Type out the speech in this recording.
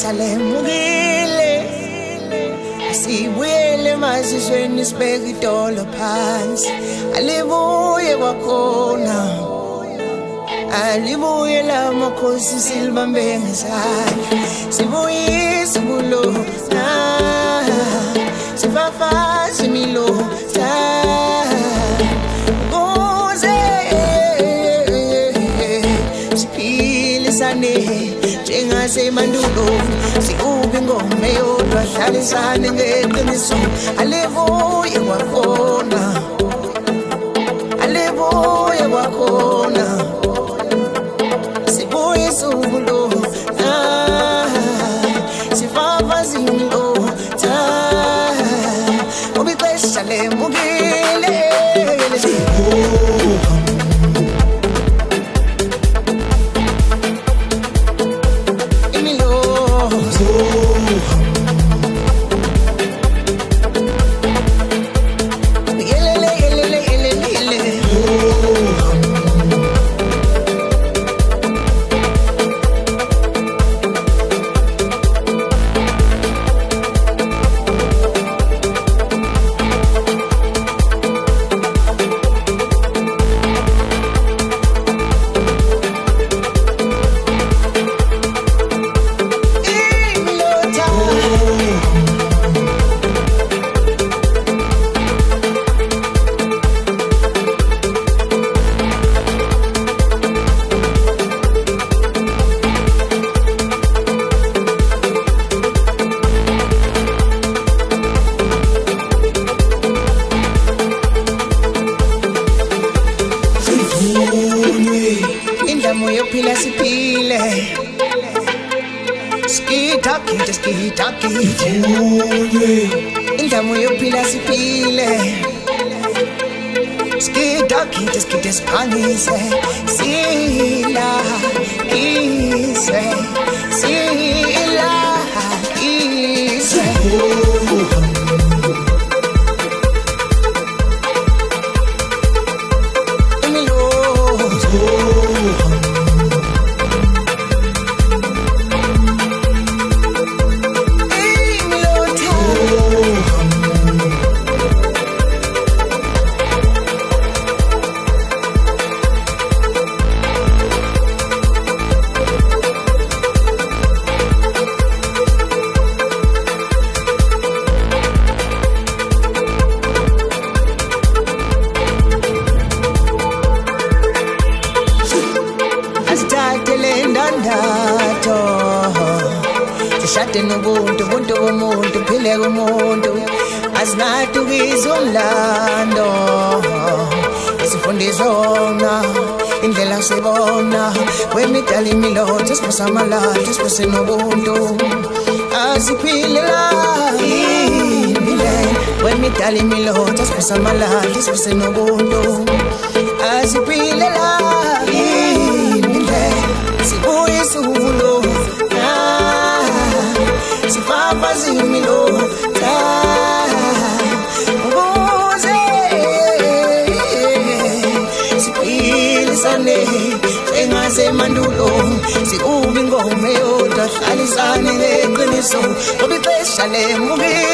ixesha lemukile sibuyele emazizweni sibeke idolo phansi alibuye kwakhona alibuye lamakhosi silibambe ngezandla sibuyise ubulona sifafaze imilota ukuze siphilisane njengasemandulo sikube ingoma eyodwa hlalisane ngeqiniso alibuye kwakhona alibuye kwakhona sibuyise ubulona sifafaze imilota ngoba ixesha lemukile Pila si pile skitaki indamu yophila siphile skitaki siphangise sila ise Shate nobuntu buntu bomuntu phile kumuntu asingadukiza umlando isifundisona indlela sibona wemidala imilotha siphosa amalahla siphose nobuntu asiphile la impilo wemidala imilotha siphosa amalahla siphose nobuntu asiphile la impilo sibuyise ubulona sifafaze imilota ukuze siphilisane njengasemandulo sikube ingoma eyodwa hlalisane ngeqiniso ngoba ixesha lemukile